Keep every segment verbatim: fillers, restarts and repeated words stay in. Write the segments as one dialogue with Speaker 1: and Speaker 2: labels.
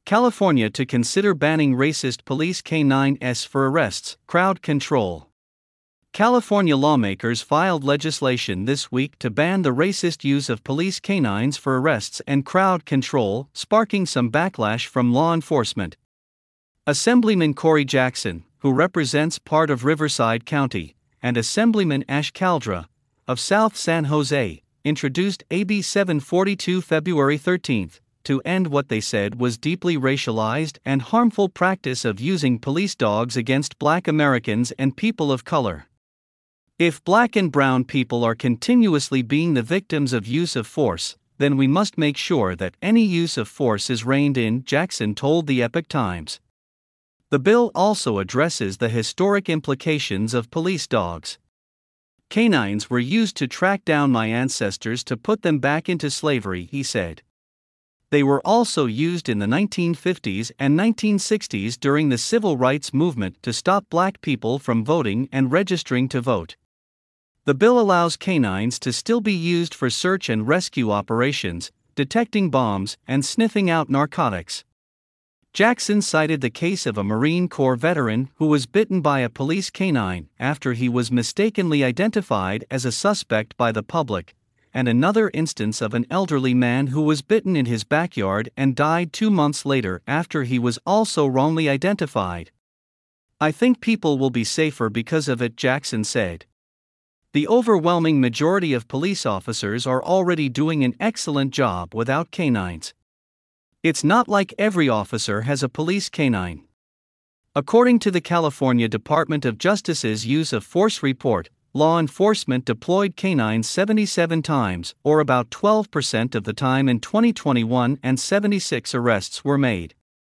Speaker 1: California to consider banning racist police canines for arrests, crowd control. California lawmakers filed legislation this week to ban the racist use of police canines for arrests and crowd control, sparking some backlash from law enforcement. Assemblyman Corey Jackson, who represents part of Riverside County, and Assemblyman Ash Caldra, of South San Jose, introduced A B seven forty-two February thirteenth. To end what they said was deeply racialized and harmful practice of using police dogs against Black Americans and people of color. If Black and brown people are continuously being the victims of use of force, then we must make sure that any use of force is reined in, Jackson told the Epoch Times. The bill also addresses the historic implications of police dogs. Canines were used to track down my ancestors to put them back into slavery, he said. They were also used in the nineteen fifties and nineteen sixties during the civil rights movement to stop Black people from voting and registering to vote. The bill allows canines to still be used for search and rescue operations, detecting bombs, and sniffing out narcotics. Jackson cited the case of a Marine Corps veteran who was bitten by a police canine after he was mistakenly identified as a suspect by the public, and another instance of an elderly man who was bitten in his backyard and died two months later after he was also wrongly identified. I think people will be safer because of it, Jackson said. The overwhelming majority of police officers are already doing an excellent job without canines. It's not like every officer has a police canine. According to the California Department of Justice's use of force report, law enforcement deployed canines seventy-seven times, or about twelve percent of the time in twenty twenty-one, and seventy-six arrests were made.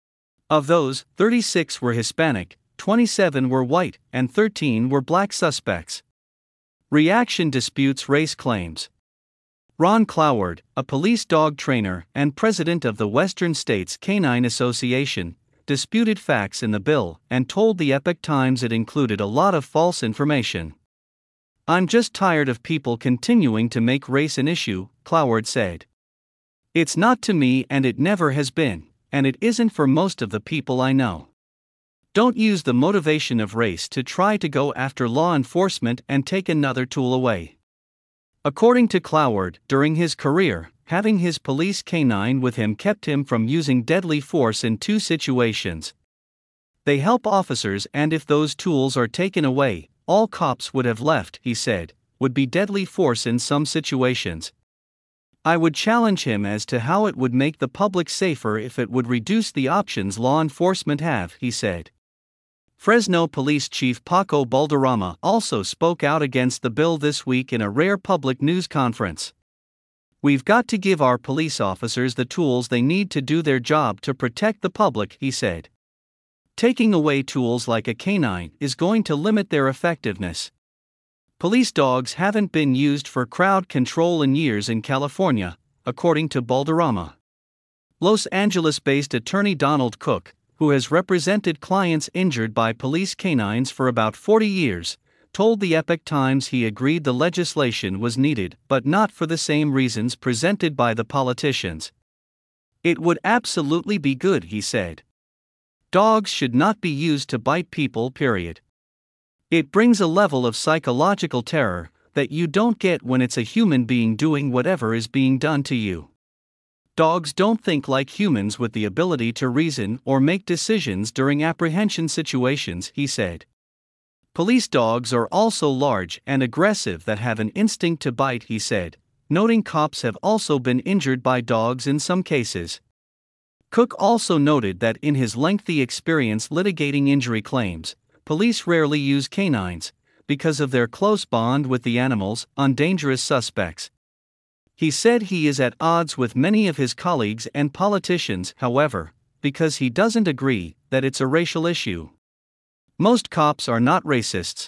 Speaker 1: Of those, thirty-six were Hispanic, twenty-seven were white, and thirteen were Black suspects. Reaction disputes race claims. Ron Cloward, a police dog trainer and president of the Western States Canine Association, disputed facts in the bill and told the Epoch Times it included a lot of false information. I'm just tired of people continuing to make race an issue, Cloward said. It's not to me and it never has been, and it isn't for most of the people I know. Don't use the motivation of race to try to go after law enforcement and take another tool away. According to Cloward, during his career, having his police canine with him kept him from using deadly force in two situations. They help officers, and if those tools are taken away, all cops would have left, he said, would be deadly force in some situations. I would challenge him as to how it would make the public safer if it would reduce the options law enforcement have, he said. Fresno Police Chief Paco Balderrama also spoke out against the bill this week in a rare public news conference. We've got to give our police officers the tools they need to do their job to protect the public, he said. Taking away tools like a canine is going to limit their effectiveness. Police dogs haven't been used for crowd control in years in California, according to Balderrama. Los Angeles-based attorney Donald Cook, who has represented clients injured by police canines for about forty years, told the Epoch Times he agreed the legislation was needed, but not for the same reasons presented by the politicians. It would absolutely be good, he said. Dogs should not be used to bite people, period. It brings a level of psychological terror that you don't get when it's a human being doing whatever is being done to you. Dogs don't think like humans with the ability to reason or make decisions during apprehension situations, he said. Police dogs are also large and aggressive that have an instinct to bite, he said, noting cops have also been injured by dogs in some cases. Cook also noted that in his lengthy experience litigating injury claims, police rarely use canines, because of their close bond with the animals, on dangerous suspects. He said he is at odds with many of his colleagues and politicians, however, because he doesn't agree that it's a racial issue. Most cops are not racists.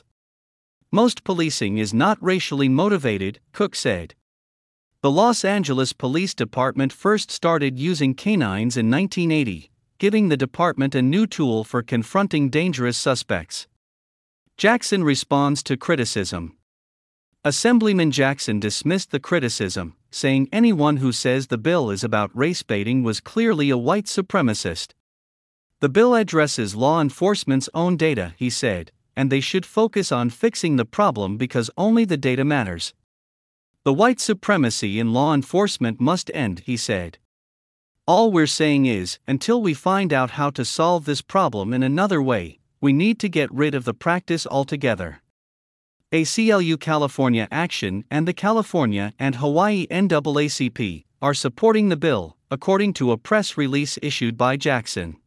Speaker 1: Most policing is not racially motivated, Cook said. The Los Angeles Police Department first started using canines in nineteen eighty, giving the department a new tool for confronting dangerous suspects. Jackson responds to criticism. Assemblyman Jackson dismissed the criticism, saying anyone who says the bill is about race baiting was clearly a white supremacist. The bill addresses law enforcement's own data, he said, and they should focus on fixing the problem because only the data matters. The white supremacy in law enforcement must end, he said. All we're saying is, until we find out how to solve this problem in another way, we need to get rid of the practice altogether. A C L U California Action and the California and Hawaii N double A C P are supporting the bill, according to a press release issued by Jackson.